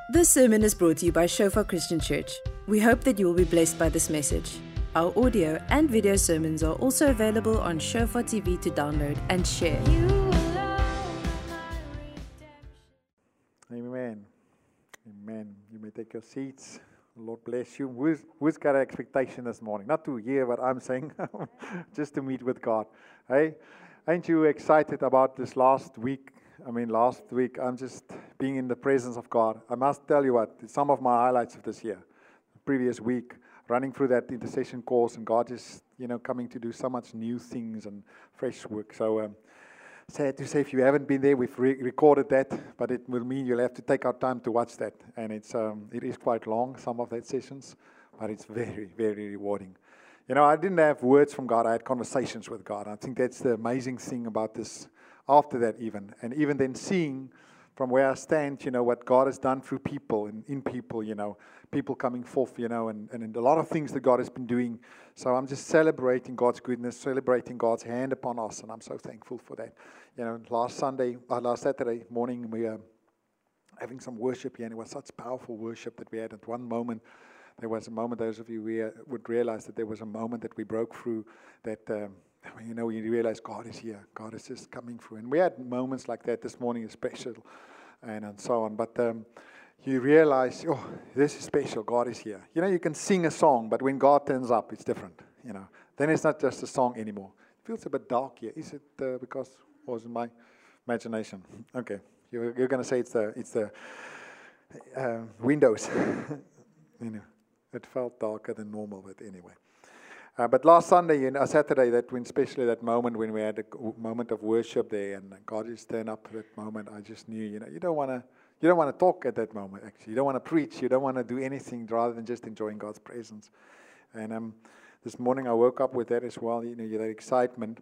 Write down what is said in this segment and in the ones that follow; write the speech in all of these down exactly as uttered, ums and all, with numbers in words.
This sermon is brought to you by Shofar Christian Church. We hope that you will be blessed by this message. Our audio and video sermons are also available on Shofar T V to download and share. Amen. Amen. You may take your seats. The Lord bless you. Who's, who's got an expectation this morning? Not to hear what I'm saying, just to meet with God. Hey, ain't you excited about this last week? I mean, last week, I'm just being in the presence of God. I must tell you what, some of my highlights of this year, the previous week, running through that intercession course, and God is, you know, coming to do so much new things and fresh work. So, um, sad to say, if you haven't been there, we've re- recorded that, but it will mean you'll have to take out time to watch that. And it's um, it is quite long, some of that sessions, but it's very, very rewarding. You know, I didn't have words from God. I had conversations with God. I think that's the amazing thing about this. After that even, and even then seeing from where I stand, you know, what God has done through people and in people, you know, people coming forth, you know, and, and a lot of things that God has been doing. So I'm just celebrating God's goodness, celebrating God's hand upon us, and I'm so thankful for that. You know, last Sunday, uh, last Saturday morning, we were having some worship here, and it was such powerful worship that we had. At one moment, there was a moment, those of you who would realize that there was a moment that we broke through that, um, you know, you realize God is here. God is just coming through. And we had moments like that this morning, is special, and, and so on. But um, you realize, oh, this is special. God is here. You know, you can sing a song, but when God turns up, it's different. You know, then it's not just a song anymore. It feels a bit dark here. Is it uh, because, or is it my imagination? Okay, you're, you're going to say it's the it's the uh, windows. You know, it felt darker than normal, but anyway. Uh, but last Sunday, and uh, Saturday, that when especially that moment when we had a g- moment of worship there, and God just turned up at that moment, I just knew, you know, you don't want to, you don't want to talk at that moment. Actually, you don't want to preach, you don't want to do anything rather than just enjoying God's presence. And um, this morning I woke up with that as well. You know, that excitement,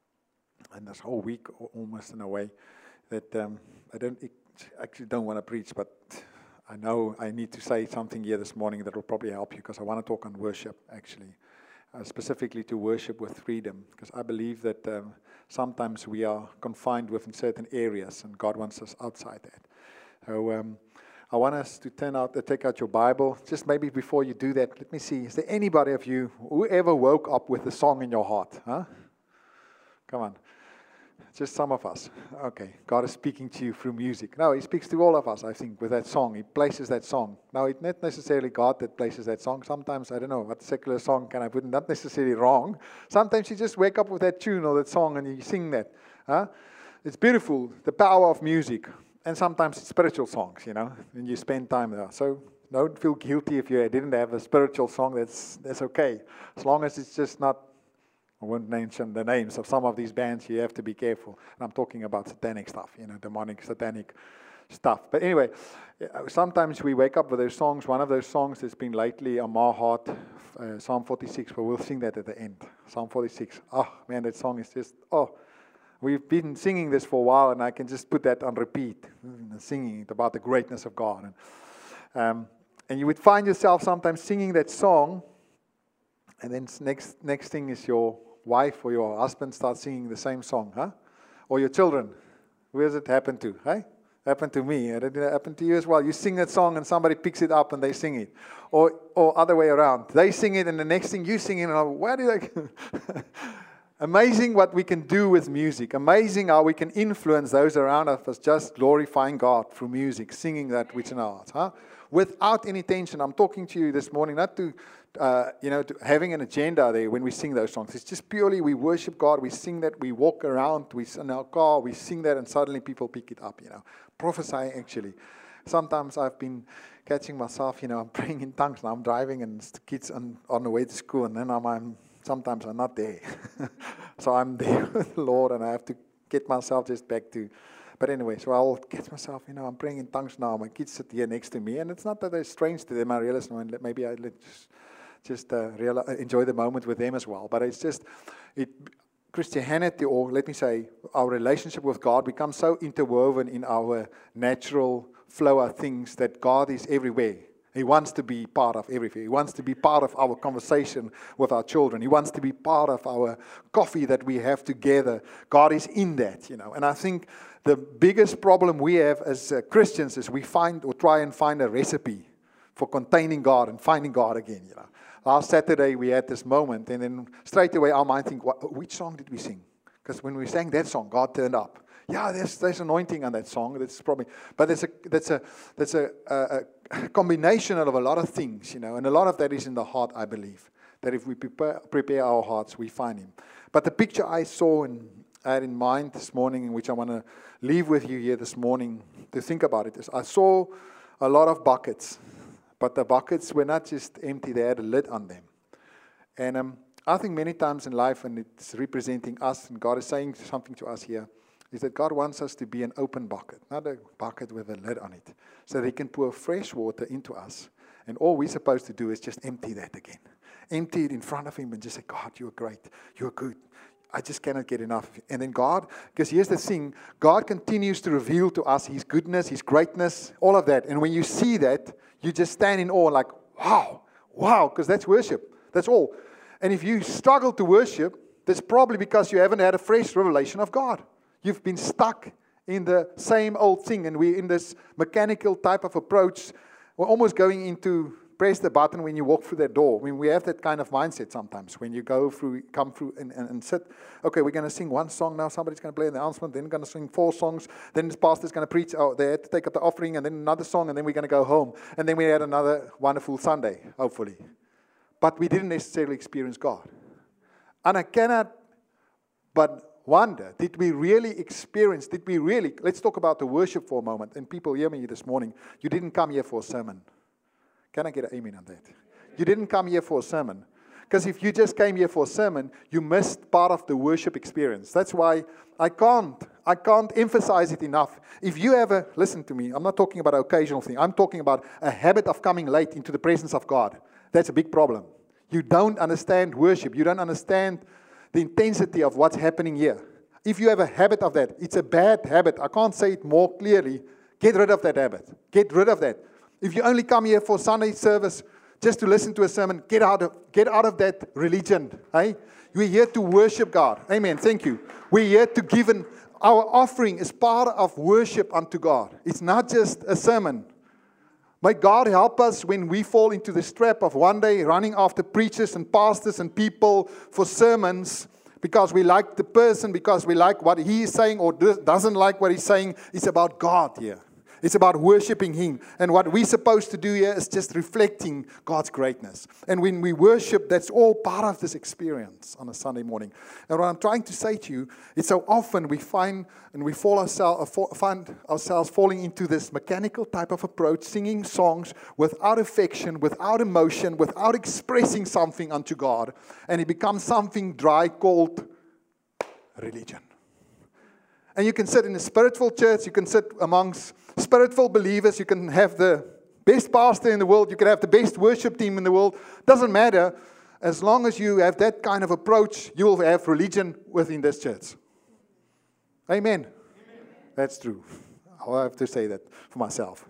and this whole week almost in a way that um, I don't actually don't want to preach, but I know I need to say something here this morning that will probably help you, because I want to talk on worship actually. Uh, specifically to worship with freedom, because I believe that um, sometimes we are confined within certain areas, and God wants us outside that. So um, I want us to turn out, uh, take out your Bible. Just maybe before you do that, let me see. Is there anybody of you who ever woke up with a song in your heart? Huh? Come on. Just some of us. Okay. God is speaking to you through music. No, He speaks to all of us, I think, with that song. He places that song. Now, it's not necessarily God that places that song. Sometimes, I don't know, what secular song can I put? Not necessarily wrong. Sometimes you just wake up with that tune or that song and you sing that. Huh? It's beautiful, the power of music. And sometimes it's spiritual songs, you know, and you spend time there. So don't feel guilty if you didn't have a spiritual song. That's that's okay. As long as it's just not, I won't mention the names of some of these bands. You have to be careful. And I'm talking about satanic stuff, you know, demonic, satanic stuff. But anyway, sometimes we wake up with those songs. One of those songs that's been lately on my heart, uh, Psalm forty-six, but we'll sing that at the end. Psalm forty-six. Oh, man, that song is just, oh. We've been singing this for a while, and I can just put that on repeat, singing it about the greatness of God. And, um, and you would find yourself sometimes singing that song, and then next next thing is your wife or your husband starts singing the same song, huh? Or your children. Where does it happen to? Hey? Happened to me. It did happen to you as well. You sing that song and somebody picks it up and they sing it. Or or other way around. They sing it and the next thing you sing it, and I'm, where did I... Amazing what we can do with music. Amazing how we can influence those around us just glorifying God through music, singing that which in our hearts, huh? Without any tension. I'm talking to you this morning, not to, uh, you know, to having an agenda there when we sing those songs. It's just purely we worship God, we sing that, we walk around, we in our car, we sing that, and suddenly people pick it up, you know. Prophesying actually. Sometimes I've been catching myself, you know, I'm praying in tongues, and I'm driving, and the kids on, on the way to school, and then I'm, I'm sometimes I'm not there. So I'm there with the Lord, and I have to get myself just back to, but anyway, so I'll get myself, you know, I'm praying in tongues now. My kids sit here next to me, and it's not that they're strange to them. I realize, no, maybe I let just, just uh, realize, enjoy the moment with them as well. But it's just, it Christianity, or let me say, our relationship with God becomes so interwoven in our natural flow of things that God is everywhere. He wants to be part of everything. He wants to be part of our conversation with our children. He wants to be part of our coffee that we have together. God is in that, you know. And I think the biggest problem we have as uh, Christians is we find or try and find a recipe for containing God and finding God again, you know. Last Saturday we had this moment, and then straight away our mind think, what, which song did we sing? Because when we sang that song, God turned up. Yeah, there's there's anointing on that song. That's probably, but there's a that's a that's a, a, a combination of a lot of things, you know, and a lot of that is in the heart. I believe that if we prepare prepare our hearts, we find Him. But the picture I saw and I had in mind this morning, in which I want to leave with you here this morning to think about it, is I saw a lot of buckets, but the buckets were not just empty; they had a lid on them, and um, I think many times in life, and it's representing us, and God is saying something to us here, is that God wants us to be an open bucket, not a bucket with a lid on it, so that He can pour fresh water into us. And all we're supposed to do is just empty that again. Empty it in front of Him and just say, God, you're great. You're good. I just cannot get enough. And then God, because here's the thing, God continues to reveal to us His goodness, His greatness, all of that. And when you see that, you just stand in awe like, wow, wow, because that's worship. That's all. And if you struggle to worship, that's probably because you haven't had a fresh revelation of God. You've been stuck in the same old thing, and we're in this mechanical type of approach. We're almost going into press the button when you walk through that door. I mean, we have that kind of mindset sometimes when you go through, come through and, and, and sit. Okay, we're going to sing one song now. Somebody's going to play an announcement. Then we're going to sing four songs. Then the pastor's going to preach. Oh, they had to take up the offering, and then another song, and then we're going to go home. And then we had another wonderful Sunday, hopefully. But we didn't necessarily experience God. And I cannot but wonder, did we really experience, did we really, let's talk about the worship for a moment. And people hear me this morning, you didn't come here for a sermon. Can I get an amen on that? You didn't come here for a sermon. Because if you just came here for a sermon, you missed part of the worship experience. That's why I can't, I can't emphasize it enough. If you ever, listen to me, I'm not talking about an occasional thing. I'm talking about a habit of coming late into the presence of God. That's a big problem. You don't understand worship. You don't understand the intensity of what's happening here. If you have a habit of that, it's a bad habit. I can't say it more clearly. Get rid of that habit. Get rid of that. If you only come here for Sunday service just to listen to a sermon, get out of get out of that religion. Hey? We're here to worship God. Amen. Thank you. We're here to give an, our offering is part of worship unto God. It's not just a sermon. May God help us when we fall into the trap of one day running after preachers and pastors and people for sermons because we like the person, because we like what he is saying or doesn't like what he's saying. It's about God here. It's about worshiping Him. And what we're supposed to do here is just reflecting God's greatness. And when we worship, that's all part of this experience on a Sunday morning. And what I'm trying to say to you is so often we find and we fall ourselves, find ourselves falling into this mechanical type of approach, singing songs without affection, without emotion, without expressing something unto God. And it becomes something dry called religion. And you can sit in a spiritual church, you can sit amongst spiritual believers, you can have the best pastor in the world, you can have the best worship team in the world. Doesn't matter. As long as you have that kind of approach, you will have religion within this church. Amen. Amen. That's true. I'll have to say that for myself.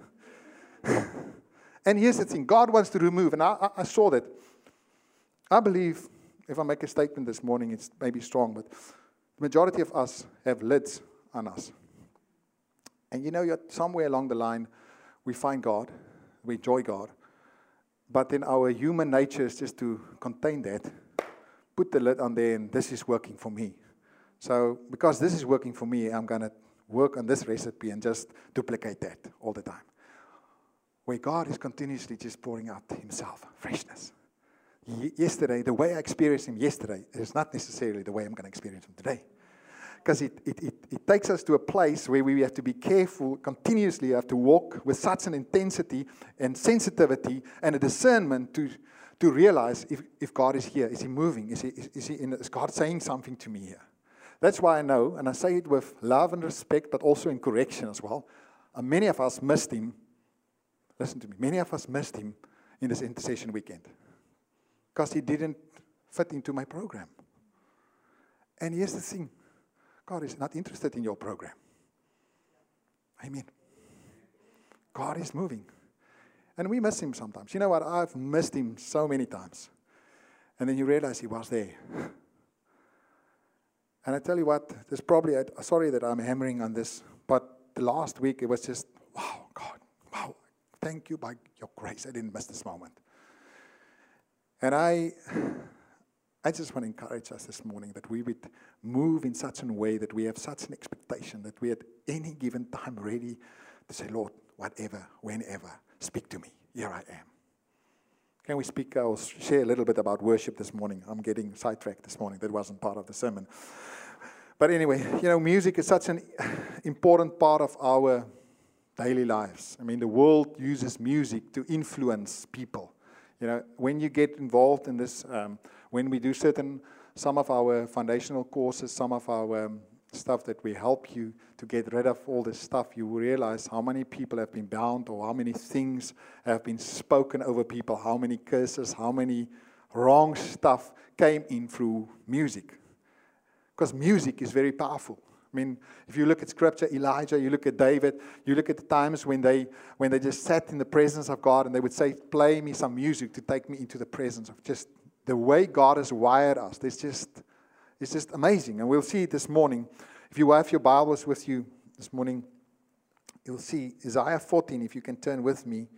And here's the thing. God wants to remove, and I, I saw that. I believe, if I make a statement this morning, it's maybe strong, but the majority of us have lids on us. And you know, you're somewhere along the line, we find God, we enjoy God, but then our human nature is just to contain that, put the lid on there, and this is working for me. So, because this is working for me, I'm going to work on this recipe and just duplicate that all the time. Where God is continuously just pouring out Himself, freshness. Y- yesterday, the way I experienced Him yesterday is not necessarily the way I'm going to experience Him today. Because it, it, it, it takes us to a place where we have to be careful, continuously have to walk with such an intensity and sensitivity and a discernment to, to realize if, if God is here. Is He moving? Is, he, is, is, he in, is God saying something to me here? That's why I know, and I say it with love and respect, but also in correction as well. Uh, many of us missed Him. Listen to me. Many of us missed Him in this intercession weekend. Because He didn't fit into my program. And here's the thing. God is not interested in your program. Amen. God is moving. And we miss him sometimes. You know what? I've missed him so many times. And then you realize he was there. And I tell you what, there's probably, a, sorry that I'm hammering on this, but the last week it was just, wow, God, wow, thank you by your grace. I didn't miss this moment. And I, I just want to encourage us this morning that we would move in such a way that we have such an expectation that we at any given time ready to say, Lord, whatever, whenever, speak to me. Here I am. Can we speak, I'll share a little bit about worship this morning. I'm getting sidetracked this morning. That wasn't part of the sermon. But anyway, you know, music is such an important part of our daily lives. I mean, the world uses music to influence people. You know, when you get involved in this, um, when we do certain, some of our foundational courses, some of our um, stuff that we help you to get rid of all this stuff, you will realize how many people have been bound or how many things have been spoken over people, how many curses, how many wrong stuff came in through music. Because music is very powerful. I mean, if you look at Scripture, Elijah, you look at David, you look at the times when they when they just sat in the presence of God and they would say, play me some music to take me into the presence of just the way God has wired us. It's just, it's just amazing. And we'll see it this morning. If you have your Bibles with you this morning, you'll see Isaiah fourteen, if you can turn with me.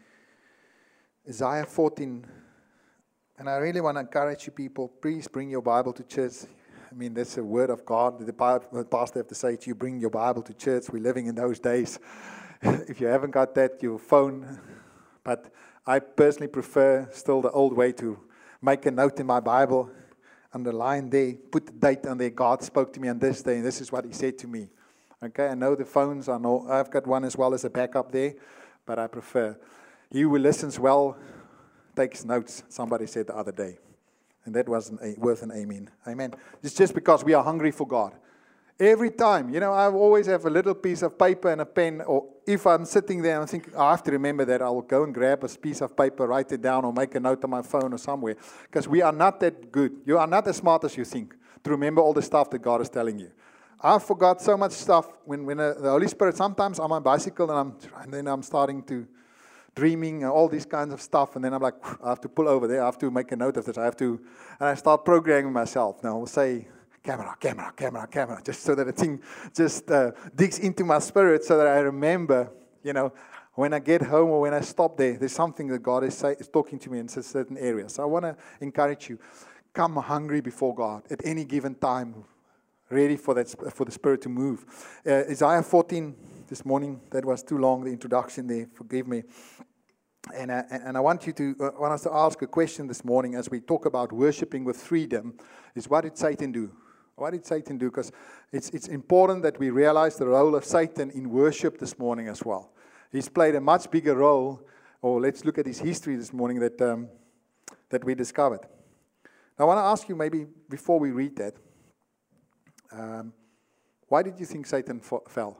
Isaiah fourteen. And I really want to encourage you people, please bring your Bible to church. I mean, that's a word of God. The pastor have to say to you, bring your Bible to church. We're living in those days. If you haven't got that, your phone. But I personally prefer still the old way to make a note in my Bible, underline there, put the date on there. God spoke to me on this day, and this is what he said to me. Okay, I know the phones are no, I've got one as well as a backup there, but I prefer. He who listens well takes notes, somebody said the other day. And that wasn't a, worth an amen. Amen. It's just because we are hungry for God. Every time, you know, I always have a little piece of paper and a pen, or if I'm sitting there and I think, I have to remember that, I will go and grab a piece of paper, write it down, or make a note on my phone or somewhere. Because we are not that good. You are not as smart as you think to remember all the stuff that God is telling you. I forgot so much stuff when, when uh, the Holy Spirit, sometimes I'm on a bicycle and, I'm, and then I'm starting to dreaming and all these kinds of stuff, and then I'm like, I have to pull over there, I have to make a note of this, I have to, and I start programming myself. Now I'll say, camera, camera, camera, camera, just so that the thing just uh, digs into my spirit so that I remember, you know, when I get home or when I stop there, there's something that God is, say, is talking to me in a certain area. So I want to encourage you, come hungry before God at any given time, ready for that, for the Spirit to move. Uh, Isaiah fourteen this morning, that was too long, the introduction there, forgive me. And, uh, and I want you to, uh, want us to ask a question this morning as we talk about worshiping with freedom, is what did Satan do? What did Satan do? Because it's, it's important that we realize the role of Satan in worship this morning as well. He's played a much bigger role, or let's look at his history this morning that, um, that we discovered. Now I want to ask you maybe, before we read that, um, why did you think Satan fo- fell?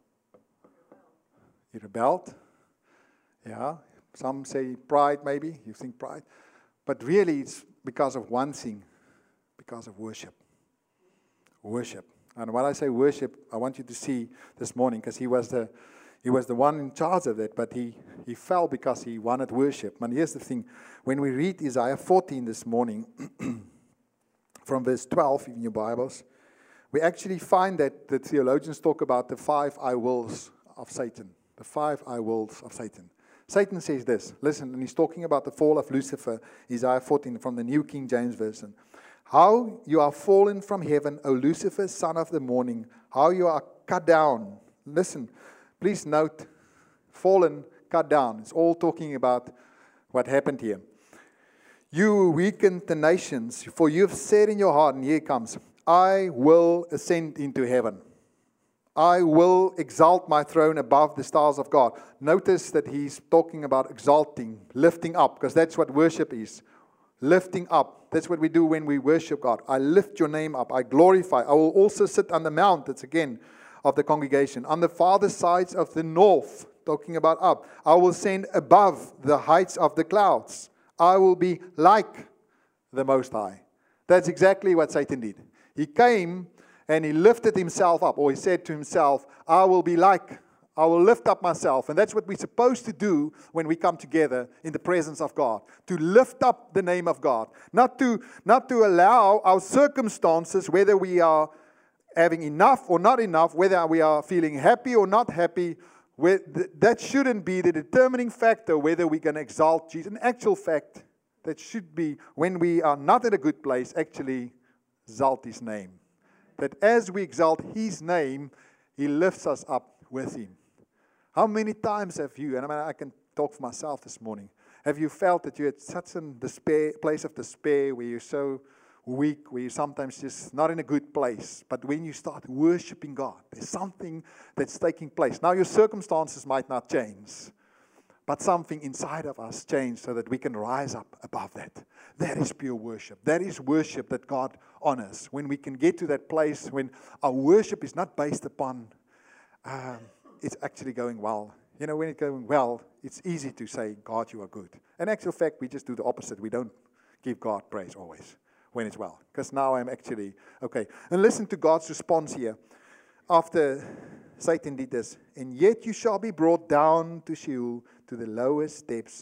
He rebelled. Yeah. Some say pride, maybe. You think pride. But really, it's because of one thing. Because of worship. Worship. And when I say worship, I want you to see this morning, because he was the he was the one in charge of that, but he, he fell because he wanted worship. And here's the thing. When we read Isaiah fourteen this morning, from verse twelve in your Bibles, we actually find that the theologians talk about the five I wills of Satan. The five I wills of Satan. Satan says this, listen, and he's talking about the fall of Lucifer, Isaiah fourteen from the New King James Version. How you are fallen from heaven, O Lucifer, son of the morning, how you are cut down. Listen, please note, fallen, cut down. It's all talking about what happened here. You weakened the nations, for you have said in your heart, and here it comes, I will ascend into heaven. I will exalt my throne above the stars of God. Notice that he's talking about exalting, lifting up, because that's what worship is. Lifting up. That's what we do when we worship God. I lift your name up. I glorify. I will also sit on the mount, that's again, of the congregation. On the farther sides of the north, talking about up. I will ascend above the heights of the clouds. I will be like the Most High. That's exactly what Satan did. He came and he lifted himself up, or he said to himself, I will be like, I will lift up myself. And that's what we're supposed to do when we come together in the presence of God. To lift up the name of God. Not to, not to allow our circumstances, whether we are having enough or not enough, whether we are feeling happy or not happy, that shouldn't be the determining factor whether we're going to exalt Jesus. In actual fact, that should be, when we are not in a good place, actually exalt His name. That as we exalt His name, He lifts us up with Him. How many times have you, and I mean, I can talk for myself this morning, have you felt that you're at such a despair, place of despair where you're so weak, where you're sometimes just not in a good place, but when you start worshiping God, there's something that's taking place. Now your circumstances might not change, but something inside of us change so that we can rise up above that. That is pure worship. That is worship that God honors. When we can get to that place when our worship is not based upon um, it's actually going well. You know, when it's going well, it's easy to say, God, you are good. In actual fact, we just do the opposite. We don't give God praise always when it's well. Because now I'm actually, okay. And listen to God's response here. After Satan did this, and yet you shall be brought down to Sheol, to the lowest depths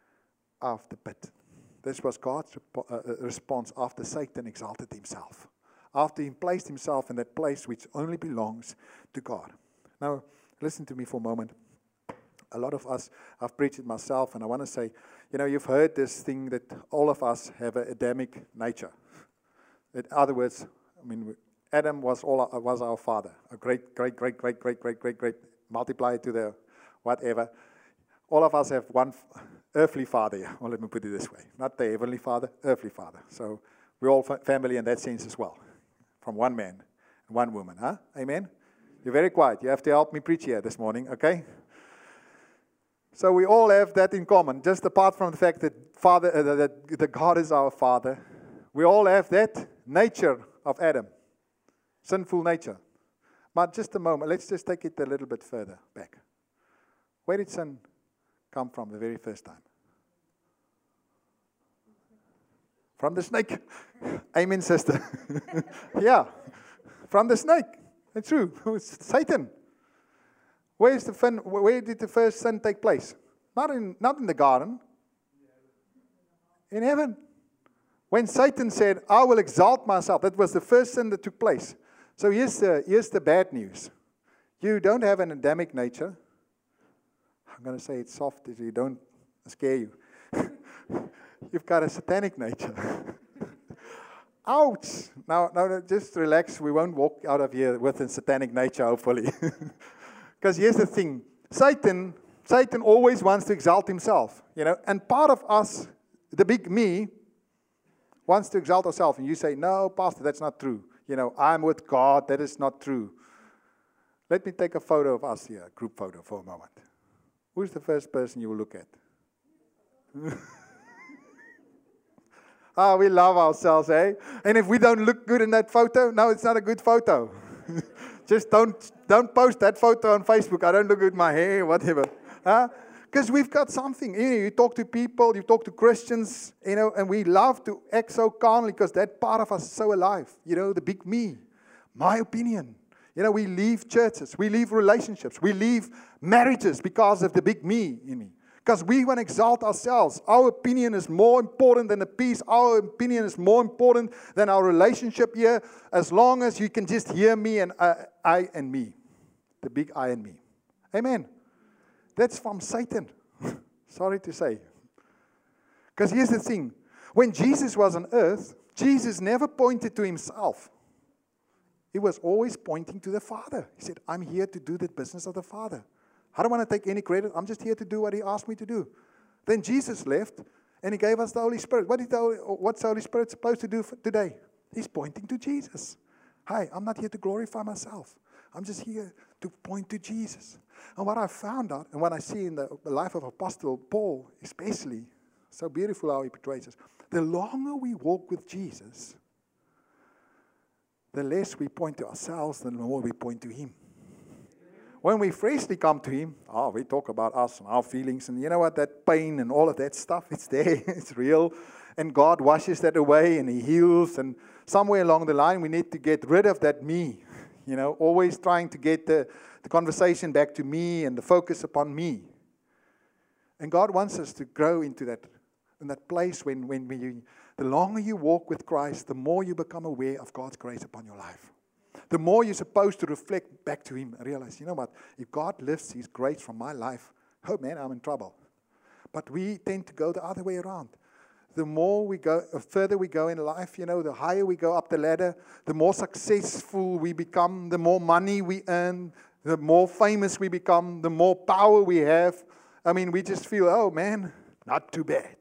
of the pit. This was God's uh, response after Satan exalted himself. After he placed himself in that place which only belongs to God. Now, listen to me for a moment. A lot of us, I've preached it myself, and I want to say, you know, you've heard this thing that all of us have an Adamic nature. In other words, I mean, Adam was all was our father, a great, great, great, great, great, great, great, great, multiply to the whatever. All of us have one earthly father. Yeah. Well, let me put it this way: not the heavenly father, earthly father. So we're all fa- family in that sense as well, from one man, and one woman. Huh? Amen. You're very quiet. You have to help me preach here this morning, okay? So we all have that in common, just apart from the fact that Father, uh, that, that God is our Father. We all have that nature of Adam, sinful nature. But just a moment, let's just take it a little bit further back. Where did sin come from the very first time? From the snake. Amen, sister. Yeah, from the snake. It's true. It's Satan. Where's the fun, where did the first sin take place? Not in, not in the garden. In heaven. When Satan said, I will exalt myself, that was the first sin that took place. So here's the, here's the bad news. You don't have an Adamic nature. I'm going to say it soft so you don't scare you. You've got a satanic nature. Ouch! Now, now, just relax. We won't walk out of here with a satanic nature, hopefully. Because here's the thing. Satan, Satan always wants to exalt himself. You know, and part of us, the big me, wants to exalt ourselves. And you say, no, Pastor, that's not true. You know, I'm with God. That is not true. Let me take a photo of us here, a group photo for a moment. Who's the first person you will look at? Ah, we love ourselves, eh? And if we don't look good in that photo, no, it's not a good photo. Just don't don't post that photo on Facebook. I don't look good with my hair, whatever. Huh? Because we've got something. You know, you talk to people, you talk to Christians, you know, and we love to act so carnally because that part of us is so alive. You know, the big me, my opinion. You know, we leave churches, we leave relationships, we leave marriages because of the big me in me. Because we want to exalt ourselves. Our opinion is more important than the peace. Our opinion is more important than our relationship here. As long as you can just hear me and uh, I and me. The big I and me. Amen. That's from Satan. Sorry to say. Because here's the thing. When Jesus was on earth, Jesus never pointed to himself. He was always pointing to the Father. He said, I'm here to do the business of the Father. I don't want to take any credit. I'm just here to do what he asked me to do. Then Jesus left, and he gave us the Holy Spirit. What is the, what's the Holy Spirit supposed to do for today? He's pointing to Jesus. Hi, I'm not here to glorify myself. I'm just here to point to Jesus. And what I found out, and what I see in the life of Apostle Paul, especially, so beautiful how he portrays us, the longer we walk with Jesus, the less we point to ourselves, the more we point to him. When we freshly come to him, oh, we talk about us and our feelings, and you know what, that pain and all of that stuff, it's there, it's real, and God washes that away, and he heals, and somewhere along the line, we need to get rid of that me, You know, always trying to get the, the conversation back to me and the focus upon me. And God wants us to grow into that, in that place when, when, when you, the longer you walk with Christ, the more you become aware of God's grace upon your life. The more you're supposed to reflect back to Him and realize, you know what, if God lifts His grace from my life, oh man, I'm in trouble. But we tend to go the other way around. The more we go, the further we go in life, you know, the higher we go up the ladder, the more successful we become, the more money we earn, the more famous we become, the more power we have. I mean, we just feel, oh man, not too bad.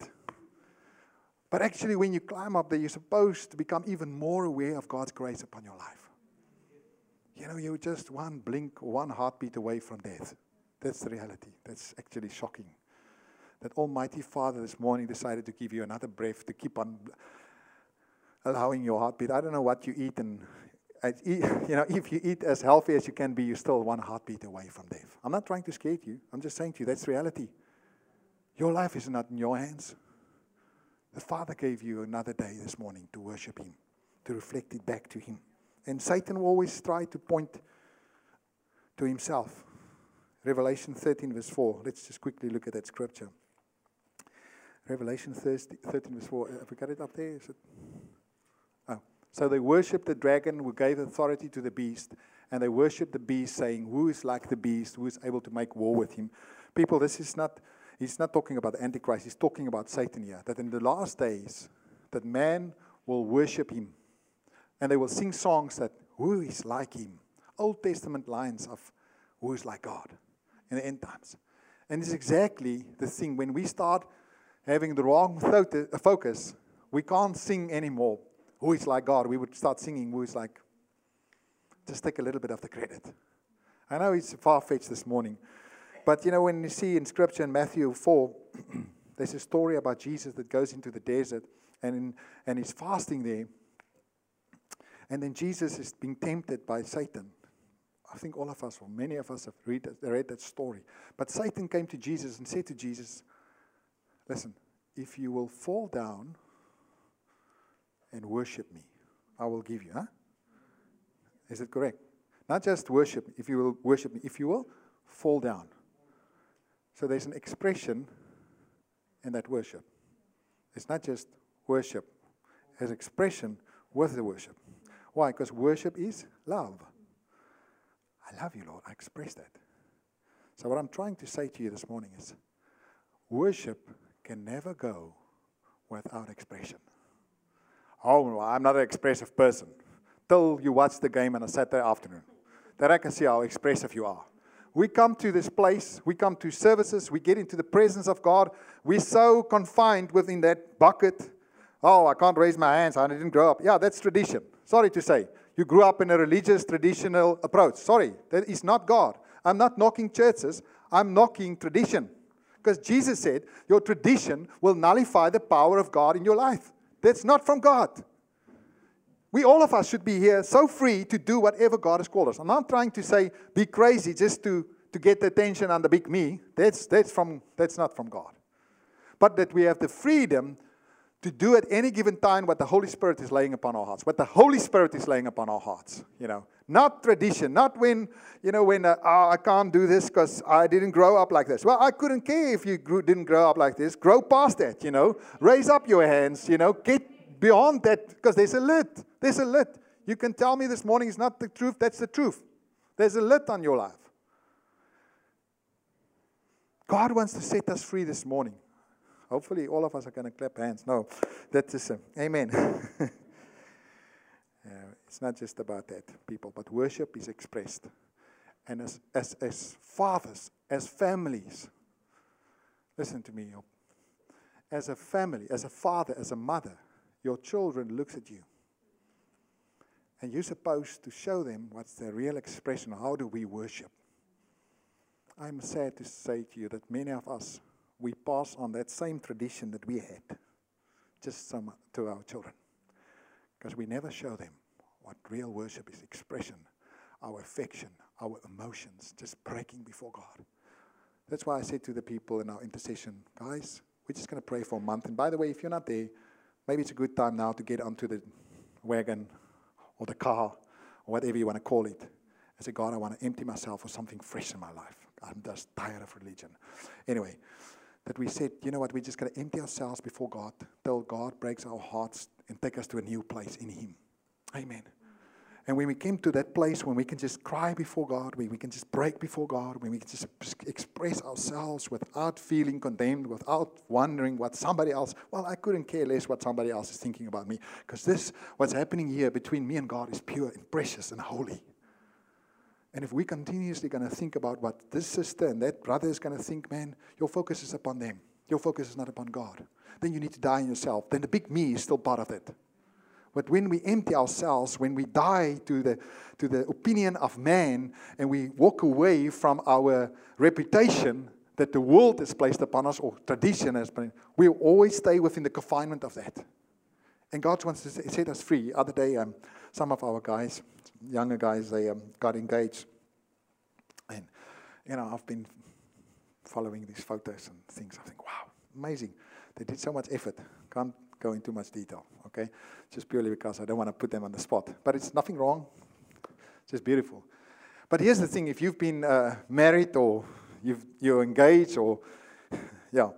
But actually, when you climb up there, you're supposed to become even more aware of God's grace upon your life. You know, you're just one blink or one heartbeat away from death. That's the reality. That's actually shocking. That Almighty Father this morning decided to give you another breath to keep on allowing your heartbeat. I don't know what you eat, and you know, if you eat as healthy as you can be, you're still one heartbeat away from death. I'm not trying to scare you. I'm just saying to you, that's reality. Your life is not in your hands. The Father gave you another day this morning to worship Him, to reflect it back to Him. And Satan will always try to point to himself. Revelation thirteen verse four. Let's just quickly look at that scripture. Revelation thirteen verse four. Have we got it up there? Is it? Oh. So they worshipped the dragon who gave authority to the beast, and they worshipped the beast, saying, who is like the beast, who is able to make war with him? People, this is not, he's not talking about the Antichrist, he's talking about Satan here. That in the last days, that man will worship him. And they will sing songs that, who is like him? Old Testament lines of, who is like God in the end times. And it's exactly the thing. When we start having the wrong focus, we can't sing anymore, who is like God. We would start singing, who is like, just take a little bit of the credit. I know it's far-fetched this morning. But, you know, when you see in Scripture in Matthew four, there's a story about Jesus that goes into the desert, and, in, and he's fasting there. And then Jesus is being tempted by Satan. I think all of us, or many of us, have read, read that story. But Satan came to Jesus and said to Jesus, listen, if you will fall down and worship me, I will give you. Huh? Is it correct? Not just worship, if you will worship me, if you will fall down. So there's an expression in that worship. It's not just worship. There's expression with the worship. Why? Because worship is love. I love you, Lord. I express that. So what I'm trying to say to you this morning is, worship can never go without expression. Oh, well, I'm not an expressive person. Till you watch the game on a Saturday afternoon. Then I can see how expressive you are. We come to this place, we come to services, we get into the presence of God. We're so confined within that bucket. Oh, I can't raise my hands, I didn't grow up. Yeah, that's tradition. Sorry to say. You grew up in a religious, traditional approach. Sorry, that is not God. I'm not knocking churches. I'm knocking tradition. Because Jesus said, your tradition will nullify the power of God in your life. That's not from God. We, all of us, should be here so free to do whatever God has called us. I'm not trying to say, be crazy just to, to get the attention on the big me. That's, that's, from, that's not from God. But that we have the freedom to do at any given time what the Holy Spirit is laying upon our hearts. What the Holy Spirit is laying upon our hearts. You know, not tradition. Not when, you know, when uh, oh, I can't do this because I didn't grow up like this. Well, I couldn't care if you grew, didn't grow up like this. Grow past that, you know. Raise up your hands, you know. Get beyond that, because there's a lid. There's a lid. You can tell me this morning is not the truth. That's the truth. There's a lid on your life. God wants to set us free this morning. Hopefully all of us are going to clap hands. No, that's just a, amen. uh, it's not just about that, people, but worship is expressed. And as, as, as fathers, as families, listen to me. As a family, as a father, as a mother, your children looks at you. And you're supposed to show them what's the real expression. How do we worship? I'm sad to say to you that many of us, we pass on that same tradition that we had, just some to our children. Because we never show them what real worship is, expression, our affection, our emotions, just breaking before God. That's why I said to the people in our intercession, guys, we're just going to pray for a month. And by the way, if you're not there, maybe it's a good time now to get onto the wagon or the car or whatever you want to call it. I say, God, I want to empty myself of something fresh in my life. I'm just tired of religion. Anyway, that we said, you know what, we're just going to empty ourselves before God till God breaks our hearts and take us to a new place in Him. Amen. And when we came to that place when we can just cry before God, when we can just break before God, when we can just express ourselves without feeling condemned, without wondering what somebody else, well, I couldn't care less what somebody else is thinking about me, because this, what's happening here between me and God is pure and precious and holy. And if we continuously going to think about what this sister and that brother is going to think, man, your focus is upon them. Your focus is not upon God. Then you need to die in yourself. Then the big me is still part of it. But when we empty ourselves, when we die to the to the opinion of man, and we walk away from our reputation that the world has placed upon us, or tradition has been, we'll always stay within the confinement of that. And God wants to set us free. The other day, um, some of our guys, younger guys, they um, got engaged. And, you know, I've been following these photos and things. I think, wow, amazing. They did so much effort. Can't go into much detail, okay? Just purely because I don't want to put them on the spot. But it's nothing wrong. It's just beautiful. But here's the thing. If you've been uh, married or you've, you're engaged or, yeah.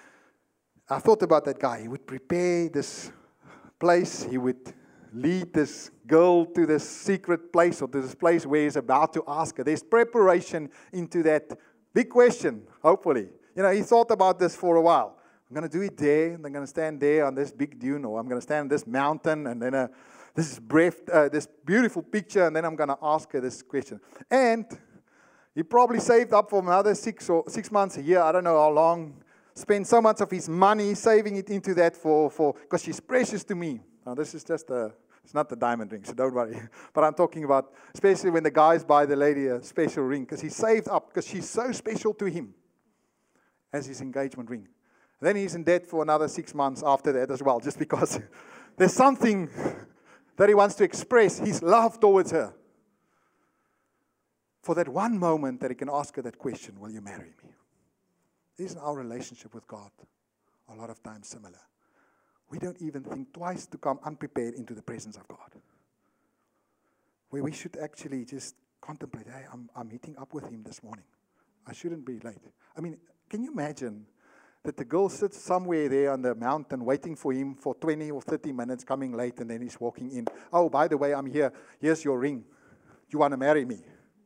I thought about that guy. He would prepare this place. He would lead this girl to this secret place or to this place where he's about to ask her. There's preparation into that big question, hopefully. You know, he thought about this for a while. I'm going to do it there, and I'm going to stand there on this big dune, or I'm going to stand on this mountain, and then uh, this breath, uh, this beautiful picture, and then I'm going to ask her this question. And he probably saved up for another six or six months, a year, I don't know how long, spent so much of his money saving it into that for, for because she's precious to me. Now, this is just a, it's not the diamond ring, so don't worry. But I'm talking about, especially when the guys buy the lady a special ring, because he saved up, because she's so special to him as his engagement ring. Then he's in debt for another six months after that as well, just because there's something that he wants to express, his love towards her. For that one moment that he can ask her that question, will you marry me? Isn't our relationship with God a lot of times similar? We don't even think twice to come unprepared into the presence of God. Where we should actually just contemplate, hey, I'm, I'm meeting up with Him this morning. I shouldn't be late. I mean, can you imagine that the girl sits somewhere there on the mountain waiting for him for twenty or thirty minutes, coming late, and then he's walking in. Oh, by the way, I'm here. Here's your ring. You want to marry me?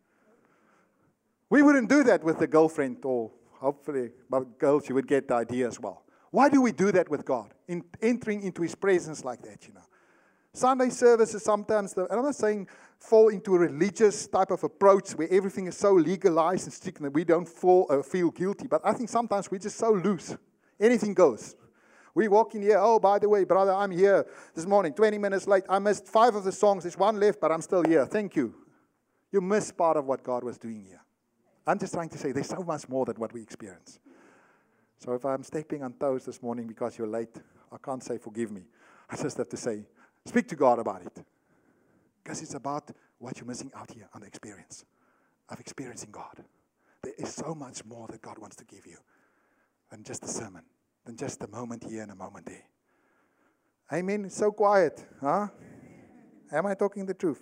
We wouldn't do that with the girlfriend, or hopefully, but girls, you would get the idea as well. Why do we do that with God? In entering into His presence like that, you know. Sunday services sometimes, the, and I'm not saying fall into a religious type of approach where everything is so legalized and strict that we don't fall, uh, feel guilty. But I think sometimes we're just so loose. Anything goes. We walk in here, oh, by the way, brother, I'm here this morning, twenty minutes late. I missed five of the songs. There's one left, but I'm still here. Thank you. You missed part of what God was doing here. I'm just trying to say there's so much more than what we experience. So if I'm stepping on toes this morning because you're late, I can't say forgive me. I just have to say, speak to God about it. Because it's about what you're missing out here on the experience of experiencing God. There is so much more that God wants to give you than just a sermon, than just a moment here and a moment there. Amen. It's so quiet. Huh? Am I talking the truth?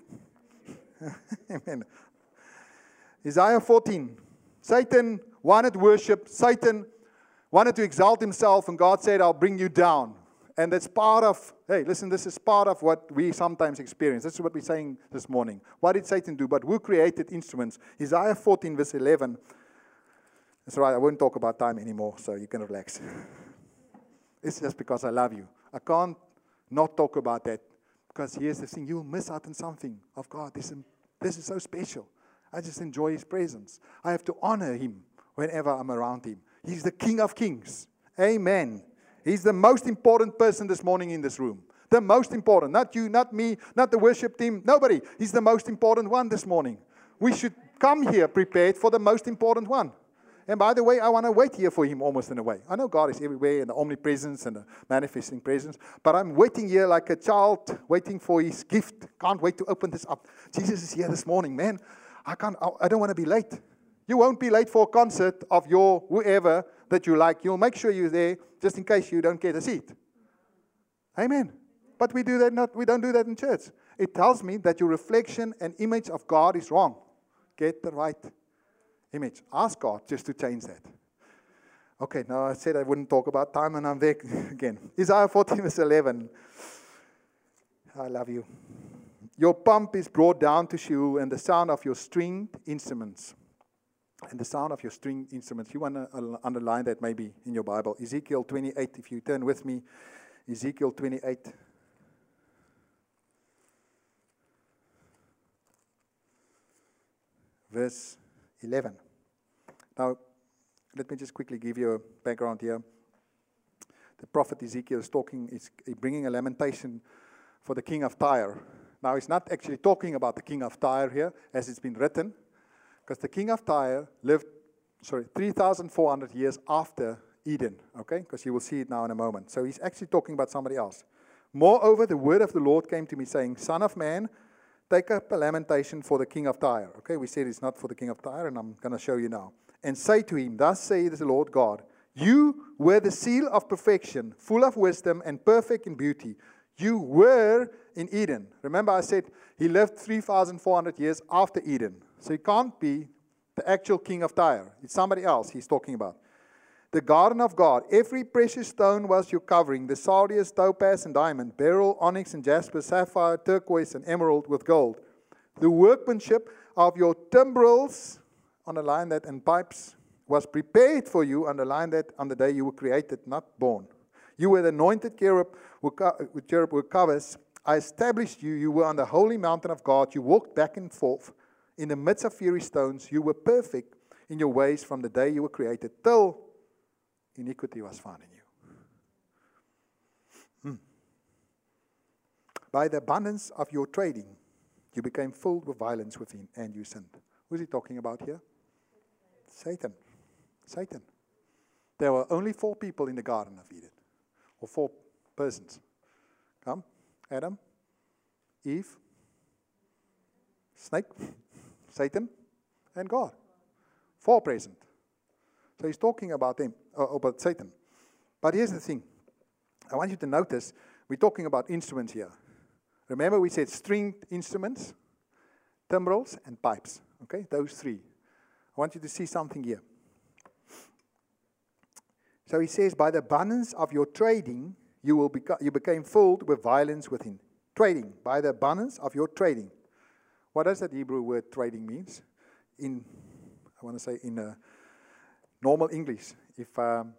Amen. Isaiah fourteen. Satan wanted worship. Satan wanted to exalt himself, and God said, I'll bring you down. And that's part of, hey, listen, this is part of what we sometimes experience. This is what we're saying this morning. What did Satan do? But who created instruments? Isaiah fourteen, verse eleven. That's right, I won't talk about time anymore, so you can relax. It's just because I love you. I can't not talk about that. Because here's the thing, you'll miss out on something of God. This, this is so special. I just enjoy His presence. I have to honor Him whenever I'm around Him. He's the King of Kings. Amen. He's the most important person this morning in this room. The most important. Not you, not me, not the worship team. Nobody. He's the most important one this morning. We should come here prepared for the most important one. And by the way, I want to wait here for Him almost in a way. I know God is everywhere in the omnipresence and the manifesting presence. But I'm waiting here like a child waiting for His gift. Can't wait to open this up. Jesus is here this morning, man. I can't. I don't want to be late. You won't be late for a concert of your whoever that you like. You'll make sure you're there just in case you don't get a seat. Amen. But we do that not. We don't do that in church. It tells me that your reflection and image of God is wrong. get the right image. Ask God just to change that. Okay, now I said I wouldn't talk about time, and I'm there again. Isaiah fourteen verse eleven. I love you. Your pomp is brought down to Sheol, and the sound of your stringed instruments. And the sound of your stringed instruments. You want to underline that maybe in your Bible. Ezekiel twenty-eight, if you turn with me. Ezekiel twenty-eight. Verse eleven. Now, let me just quickly give you a background here. The prophet Ezekiel is talking, is bringing a lamentation for the king of Tyre. Now, he's not actually talking about the king of Tyre here, as it's been written, because the king of Tyre lived, sorry, three thousand four hundred years after Eden, okay? Because you will see it now in a moment. So he's actually talking about somebody else. Moreover, the word of the Lord came to me, saying, Son of man, take up a lamentation for the king of Tyre. Okay, we said it's not for the king of Tyre, and I'm going to show you now. And say to him, Thus saith the Lord God, you were the seal of perfection, full of wisdom and perfect in beauty. You were in Eden. Remember I said he lived three thousand four hundred years after Eden. So he can't be the actual king of Tyre. It's somebody else he's talking about. The garden of God, every precious stone was your covering, the sardius, topaz, and diamond, beryl, onyx, and jasper, sapphire, turquoise, and emerald with gold. The workmanship of your timbrels, underline that, and pipes, was prepared for you, underline that, on the day you were created, not born. You were the anointed cherub with cherub with covers. I established you. You were on the holy mountain of God. You walked back and forth in the midst of fiery stones. You were perfect in your ways from the day you were created till iniquity was found in you. Hmm. By the abundance of your trading, you became filled with violence within, and you sinned. Who's he talking about here? Satan. Satan. There were only four people in the Garden of Eden, or four persons. Come, Adam, Eve, snake, Satan, and God. Four present. So he's talking about him, uh, about Satan. But here's the thing. I want you to notice, we're talking about instruments here. Remember we said stringed instruments, timbrels, and pipes. Okay, those three. I want you to see something here. So he says, by the abundance of your trading, you will beca- you became filled with violence within. Trading, by the abundance of your trading. What does that Hebrew word trading means? In, I want to say in a normal English. If, um,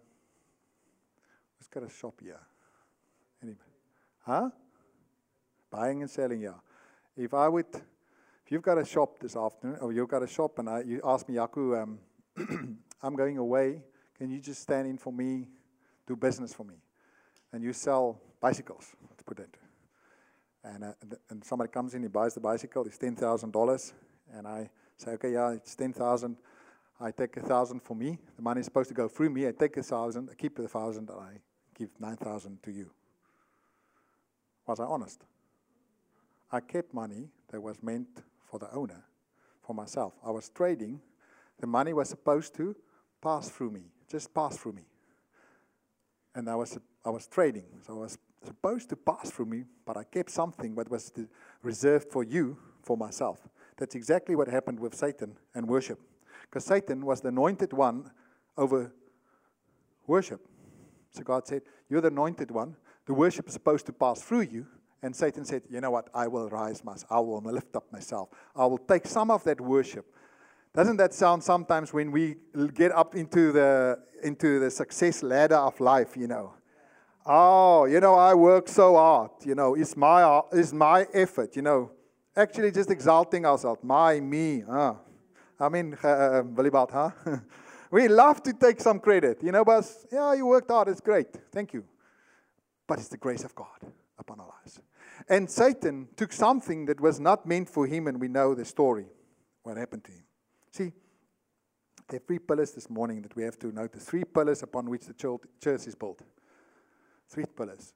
let's get a shop here. Anyway. Huh? Buying and selling, yeah. If I would, if you've got a shop this afternoon, or you've got a shop and I, you ask me, Yaku, um, I'm going away, can you just stand in for me, do business for me? And you sell bicycles, let's put it. And, uh, th- and somebody comes in, he buys the bicycle, it's ten thousand dollars, and I say, okay, yeah, it's ten thousand dollars. I take a thousand for me. The money is supposed to go through me. I take a thousand, I keep the thousand, and I give nine thousand to you. Was I honest? I kept money that was meant for the owner, for myself. I was trading. The money was supposed to pass through me, just pass through me. And I was I was trading, so I was supposed to pass through me, but I kept something that was reserved for you, for myself. That's exactly what happened with Satan and worship. Because Satan was the anointed one over worship. So God said, you're the anointed one. The worship is supposed to pass through you. And Satan said, you know what? I will rise myself. I will lift up myself. I will take some of that worship. Doesn't that sound sometimes when we get up into the into the success ladder of life, you know? Oh, you know, I work so hard. You know, it's my, it's my effort, you know. Actually just exalting ourselves. My, me, ah. I mean, uh, Willibald, huh? We love to take some credit, you know, but yeah, you worked hard, it's great, thank you. But it's the grace of God upon our lives. And Satan took something that was not meant for him, and we know the story, what happened to him. See, there are three pillars this morning that we have to notice, three pillars upon which the church is built. Three pillars.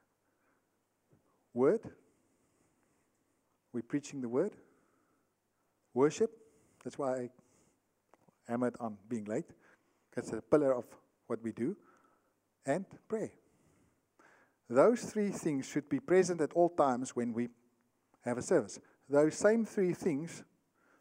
Word, we're preaching the word. Worship, that's why I hammered on being late. That's a pillar of what we do. And prayer. Those three things should be present at all times when we have a service. Those same three things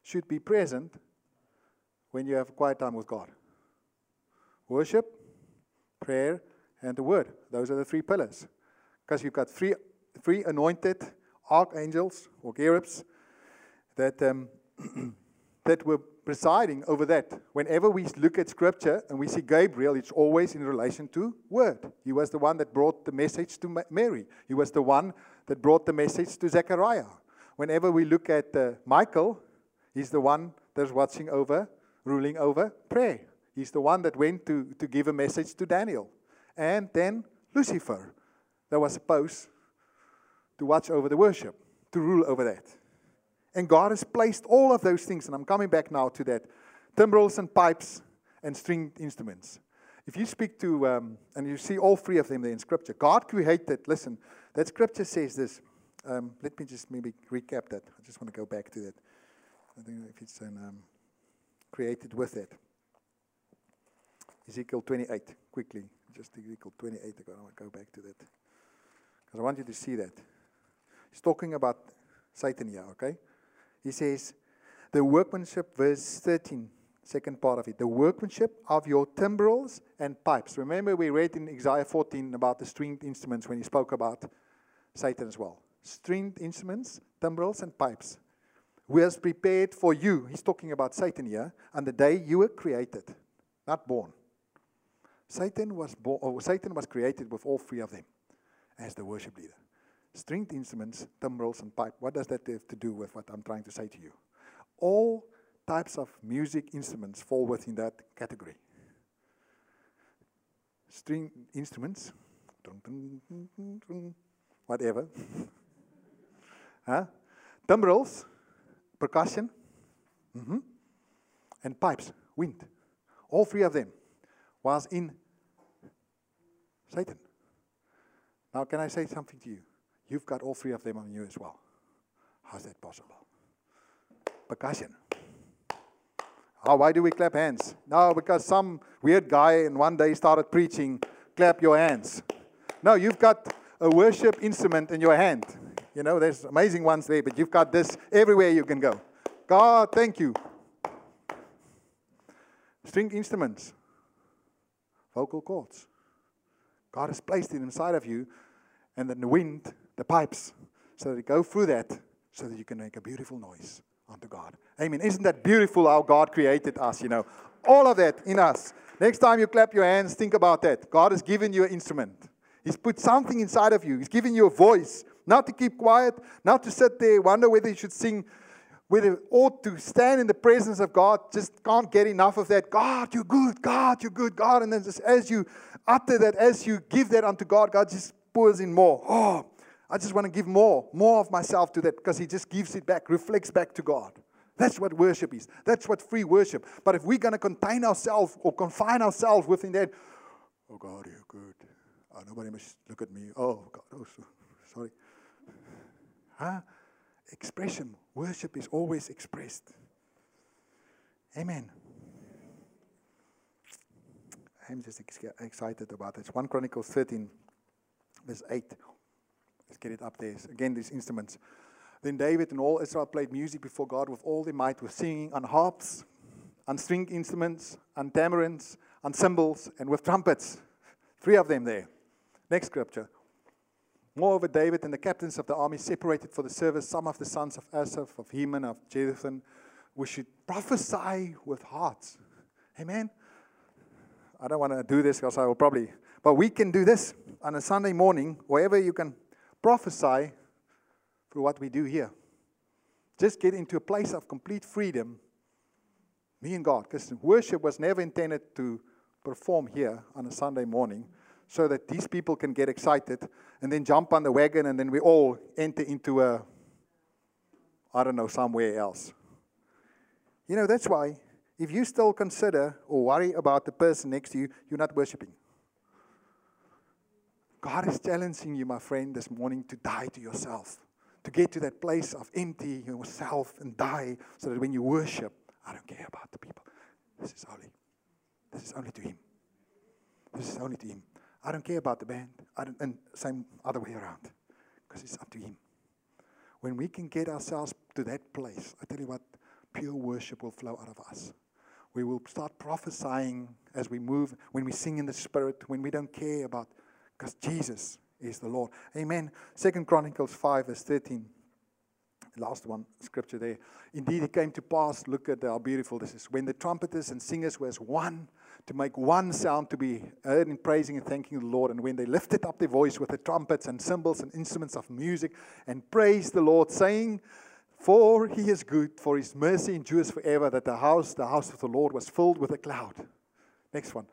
should be present when you have quiet time with God? Worship, prayer, and the Word. Those are the three pillars. Because you've got three, three anointed archangels or cherubs that um, that were presiding over that. Whenever we look at Scripture and we see Gabriel, it's always in relation to Word. He was the one that brought the message to Mary. He was the one that brought the message to Zechariah. Whenever we look at uh, Michael, he's the one that's watching over, ruling over prayer. He's the one that went to, to give a message to Daniel. And then Lucifer, that was supposed to watch over the worship, to rule over that. And God has placed all of those things, and I'm coming back now to that, timbrels and pipes and stringed instruments. If you speak to, um, and you see all three of them there in Scripture, God created, listen, that Scripture says this. Um, let me just maybe recap that. I just want to go back to that. I don't know if it's an, um, created with it. Ezekiel twenty-eight, quickly. Just Ezekiel twenty-eight, I want to go back to that. Because I want you to see that. He's talking about Satan here, okay? He says, the workmanship, verse thirteen, second part of it, the workmanship of your timbrels and pipes. Remember we read in Isaiah fourteen about the stringed instruments when he spoke about Satan as well. Stringed instruments, timbrels and pipes. Was prepared for you. He's talking about Satan here. On the day you were created, not born. Satan was born, or Satan was created with all three of them as the worship leader. Stringed instruments, timbrels, and pipe. What does that have to do with what I'm trying to say to you? All types of music instruments fall within that category. String instruments, whatever. huh? Timbrels, percussion, mm-hmm. and pipes, wind. All three of them was in Satan. Now, can I say something to you? You've got all three of them on you as well. How's that possible? Percussion. Oh, why do we clap hands? No, because some weird guy in one day started preaching, clap your hands. No, you've got a worship instrument in your hand. You know, there's amazing ones there, but you've got this everywhere you can go. God, thank you. String instruments. Vocal cords. God has placed it inside of you, and then the wind, the pipes, so that you go through that, so that you can make a beautiful noise unto God. Amen. Isn't that beautiful how God created us, you know? All of that in us. Next time you clap your hands, think about that. God has given you an instrument. He's put something inside of you. He's given you a voice. Not to keep quiet, not to sit there, wonder whether you should sing, whether ought to stand in the presence of God. Just can't get enough of that. God, you're good. God, you're good. God. And then just as you utter that, as you give that unto God, God just pours in more. Oh, I just want to give more, more of myself to that, because He just gives it back, reflects back to God. That's what worship is. That's what free worship. But if we're going to contain ourselves or confine ourselves within that, oh God, you're good. Oh, nobody must look at me. Oh God, oh so, sorry. Huh? Expression. Worship is always expressed. Amen. I'm just ex- excited about this. First Chronicles thirteen, verse eight. Let's get it up there. Again, these instruments. Then David and all Israel played music before God with all their might, with singing on harps, on stringed instruments, on tamarins, on cymbals, and with trumpets. Three of them there. Next scripture. Moreover, David and the captains of the army separated for the service some of the sons of Asaph, of Heman, of Jeduthun, who should prophesy with hearts. Amen? I don't want to do this because I will probably, but we can do this on a Sunday morning, wherever you can prophesy through what we do here. Just get into a place of complete freedom, me and God, because worship was never intended to perform here on a Sunday morning, so that these people can get excited and then jump on the wagon and then we all enter into a, I don't know, somewhere else. You know, that's why if you still consider or worry about the person next to you, you're not worshiping. God is challenging you, my friend, this morning to die to yourself, to get to that place of empty yourself and die, so that when you worship, I don't care about the people. This is only, this is only to Him. This is only to Him. I don't care about the band, I don't, and same other way around, because it's up to Him. When we can get ourselves to that place, I tell you what, pure worship will flow out of us. We will start prophesying as we move, when we sing in the Spirit, when we don't care about, because Jesus is the Lord. Amen. Second Chronicles five, verse thirteen. Last one, scripture there. Indeed, it came to pass, look at how beautiful this is, when the trumpeters and singers were as one, to make one sound to be heard in praising and thanking the Lord. And when they lifted up their voice with the trumpets and cymbals and instruments of music and praised the Lord, saying, for he is good, for his mercy endures forever, that the house, the house of the Lord was filled with a cloud. Next one.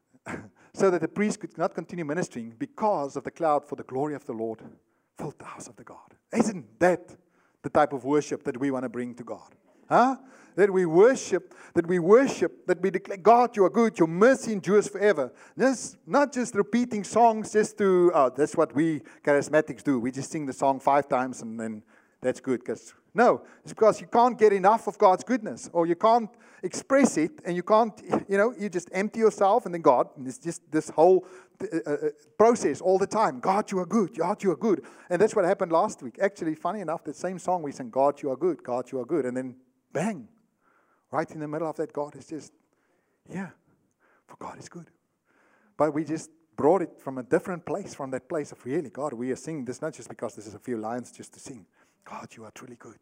So that the priest could not continue ministering because of the cloud, for the glory of the Lord filled the house of the God. Isn't that the type of worship that we want to bring to God? Huh? That we worship, that we worship, that we declare, God, you are good, your mercy endures forever. This, not just repeating songs just to, oh, that's what we charismatics do. We just sing the song five times and then that's good. Because no, it's because you can't get enough of God's goodness, or you can't express it, and you can't, you know, you just empty yourself, and then God, and it's just this whole uh, uh, process all the time. God, you are good. God, you are good. And that's what happened last week. Actually, funny enough, that same song we sang, God, you are good. God, you are good. And then, bang, right in the middle of that, God is just, yeah, for God is good. But we just brought it from a different place, from that place of really, God, we are singing this not just because this is a few lines just to sing. God, you are truly good.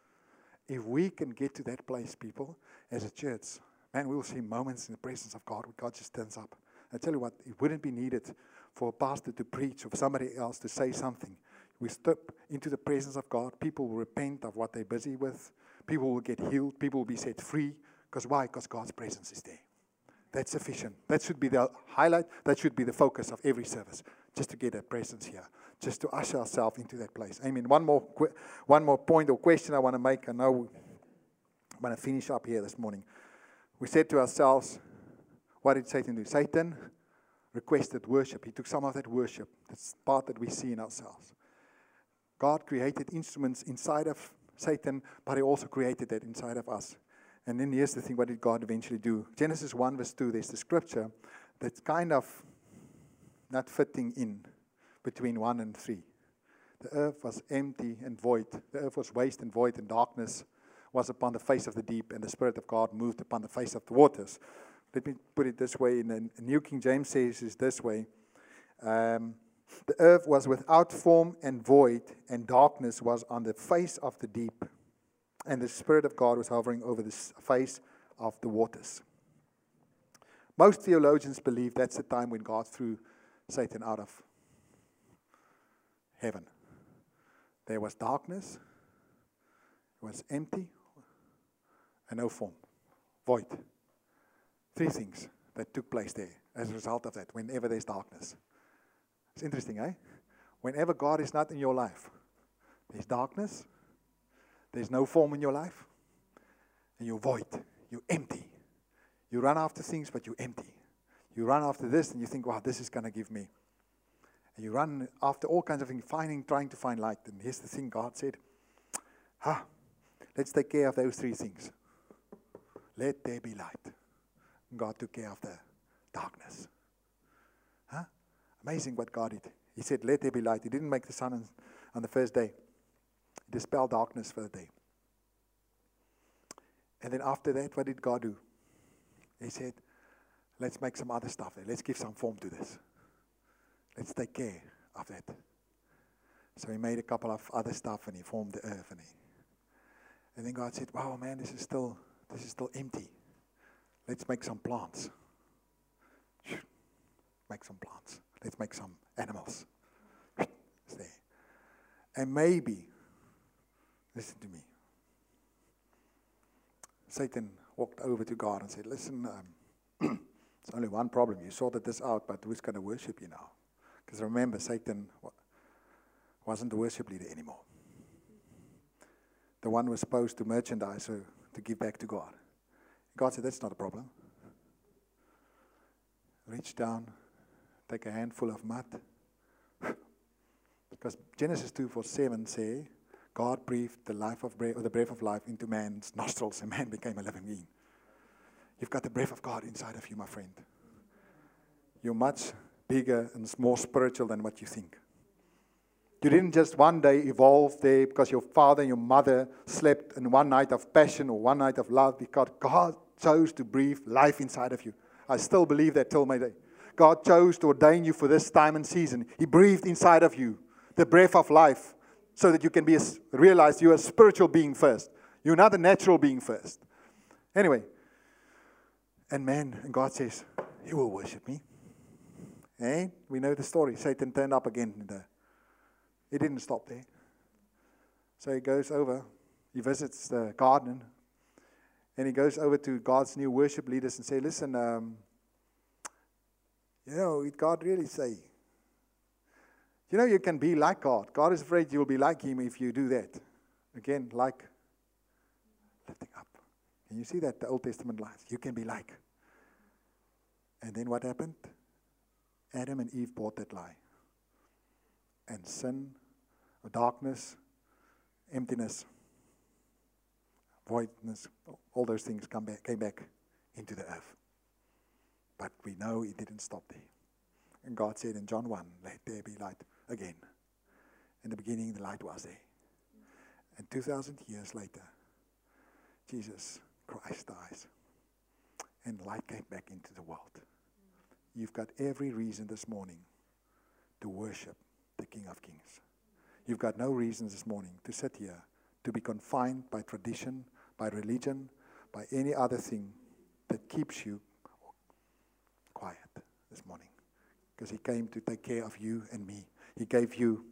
If we can get to that place, people, as a church, man, we will see moments in the presence of God where God just turns up. I tell you what, it wouldn't be needed for a pastor to preach or for somebody else to say something. We step into the presence of God. People will repent of what they're busy with. People will get healed. People will be set free. Because why? Because God's presence is there. That's sufficient. That should be the highlight. That should be the focus of every service. Just to get that presence here. Just to usher ourselves into that place. Amen. One more, one more point or question I want to make. I know I want to finish up here this morning. We said to ourselves, what did Satan do? Satan requested worship. He took some of that worship. That's part that we see in ourselves. God created instruments inside of Satan, but he also created that inside of us. And then here's the thing, what did God eventually do? Genesis one verse two, there's the scripture that's kind of not fitting in between one and three. The earth was empty and void. The earth was waste and void, and darkness was upon the face of the deep, and the Spirit of God moved upon the face of the waters. Let me put it this way, in the New King James says it this way. Um, the earth was without form and void, and darkness was on the face of the deep, and the Spirit of God was hovering over the face of the waters. Most theologians believe that's the time when God threw Satan out of heaven. There was darkness, it was empty, and no form, void. Three things that took place there as a result of that, whenever there's darkness. It's interesting, eh? Whenever God is not in your life, there's darkness, there's no form in your life, and you're void, you're empty. You run after things, but you're empty. You run after this, and you think, wow, this is going to give me. And you run after all kinds of things, finding, trying to find light. And here's the thing, God said, ah, let's take care of those three things. Let there be light. And God took care of the darkness. Huh? Amazing what God did. He said, let there be light. He didn't make the sun on, on the first day. He dispelled darkness for the day. And then after that, what did God do? He said, let's make some other stuff there. Let's give some form to this. Let's take care of that. So he made a couple of other stuff, and he formed the earth. And, he, and then God said, wow, man, this is still this is still empty. Let's make some plants. Make some plants. Let's make some animals. It's there. And maybe, listen to me. Satan walked over to God and said, listen, um, it's only one problem. You sorted this out, but who's going to worship you now? Because remember, Satan wasn't the worship leader anymore. The one was supposed to merchandise or to give back to God. God said, that's not a problem. Reach down, take a handful of mud. Because Genesis two verse seven says, God breathed the life of breath, or the breath of life into man's nostrils, and man became a living being. You've got the breath of God inside of you, my friend. You're much bigger and more spiritual than what you think. You didn't just one day evolve there because your father and your mother slept in one night of passion or one night of love, because God chose to breathe life inside of you. I still believe that till my day. God chose to ordain you for this time and season. He breathed inside of you the breath of life so that you can be a, realize you're a spiritual being first. You're not a natural being first. Anyway, and man, and God says, you will worship me. Eh? We know the story. Satan turned up again in the He didn't stop there. So he goes over, he visits the garden, and he goes over to God's new worship leaders and says, listen, um, you know, did God really say? You know, you can be like God. God is afraid you'll be like Him if you do that. Again, like lifting up. Can you see that, the Old Testament lines? You can be like. And then what happened? Adam and Eve bought that lie. And sin, darkness, emptiness, voidness, all those things come back, came back into the earth. But we know it didn't stop there. And God said in John one, let there be light again. In the beginning, the light was there. And two thousand years later, Jesus Christ dies. And light came back into the world. You've got every reason this morning to worship the King of Kings. You've got no reasons this morning to sit here, to be confined by tradition, by religion, by any other thing that keeps you quiet this morning. Because He came to take care of you and me. He gave you,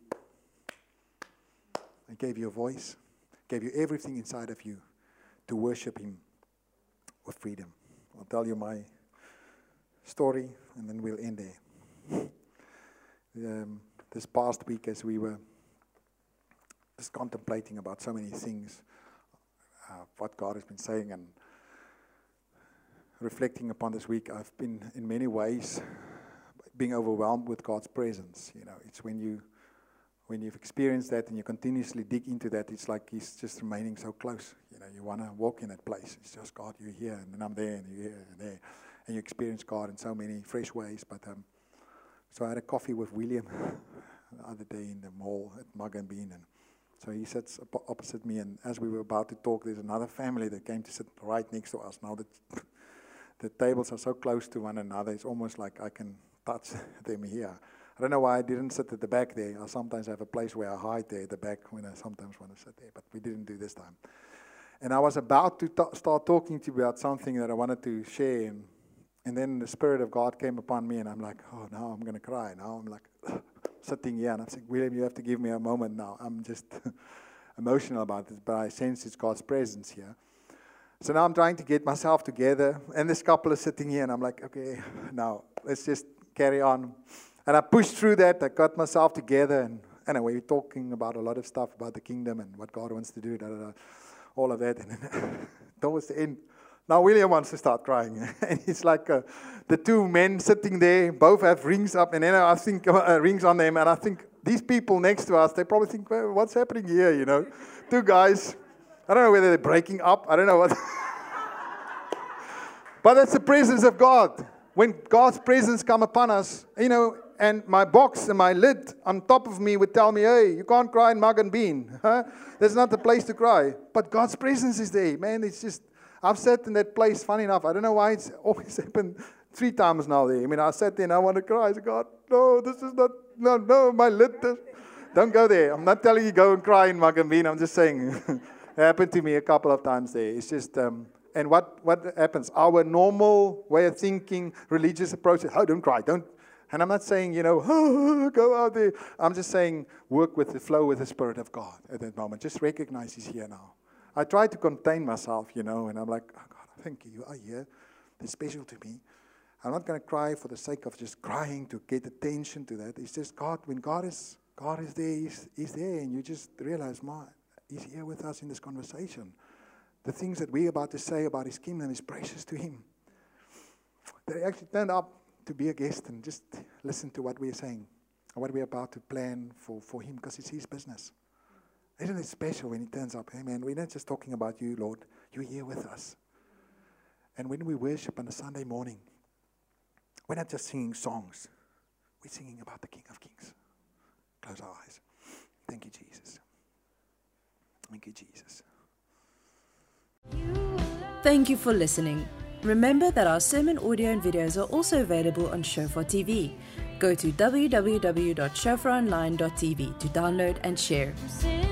He gave you a voice, gave you everything inside of you to worship Him with freedom. I'll tell you my story and then we'll end there. Um, this past week, as we were just contemplating about so many things, uh, what God has been saying, and reflecting upon this week, I've been in many ways being overwhelmed with God's presence. You know, it's when you when you've experienced that and you continuously dig into that, it's like He's just remaining so close. You know, you want to walk in that place. It's just, God, you're here, and then I'm there, and you're here, and there, and you experience God in so many fresh ways. But um, so I had a coffee with William the other day in the mall at Mug and Bean, and so he sits op- opposite me, and as we were about to talk, there's another family that came to sit right next to us. Now that the tables are so close to one another, it's almost like I can touch them here. I don't know why I didn't sit at the back there. I sometimes have a place where I hide there at the back when I sometimes want to sit there, but we didn't do this time. And I was about to t- start talking to you about something that I wanted to share, and, and then the Spirit of God came upon me, and I'm like, oh, now I'm going to cry. Now I'm like sitting here, and I'm saying, William, you have to give me a moment now. I'm just emotional about this, but I sense it's God's presence here. So now I'm trying to get myself together, and this couple is sitting here, and I'm like, okay, now let's just carry on. And I pushed through that. I got myself together, and anyway, we're talking about a lot of stuff about the kingdom and what God wants to do, da, da, da, all of that. And then towards the end, now William wants to start crying. And it's like uh, the two men sitting there, both have rings up, and then I think uh, rings on them, and I think these people next to us, they probably think, well, what's happening here, you know? Two guys, I don't know whether they're breaking up, I don't know what. But that's the presence of God. When God's presence come upon us, you know, and my box and my lid on top of me would tell me, hey, you can't cry in Mug and Bean. Huh? There's not a place to cry. But God's presence is there, man. It's just, I've sat in that place, funny enough. I don't know why it's always happened three times now there. I mean, I sat there and I want to cry. I said, God, no, this is not, no, no, my lid. Does, don't go there. I'm not telling you go and cry in Mug and Bean. I'm just saying, it happened to me a couple of times there. It's just, um, and what, what happens? Our normal way of thinking, religious approach is, oh, don't cry, don't. And I'm not saying, you know, oh, go out there. I'm just saying, work with the flow with the Spirit of God at that moment. Just recognize He's here now. I try to contain myself, you know, and I'm like, oh, God, thank you, you are here. It's special to me. I'm not going to cry for the sake of just crying to get attention to that. It's just God, when God is God is there, He's, he's there, and you just realize, my, He's here with us in this conversation. The things that we're about to say about His kingdom is precious to Him. They actually turned up to be a guest and just listen to what we're saying and what we're about to plan for, for Him, because it's His business. Isn't it special when He turns up? Hey, man, we're not just talking about you, Lord. You're here with us. And when we worship on a Sunday morning, we're not just singing songs. We're singing about the King of Kings. Close our eyes. Thank you, Jesus. Thank you, Jesus. Thank you for listening. Remember that our sermon audio and videos are also available on Shofar T V. Go to w w w dot shofar online dot t v to download and share.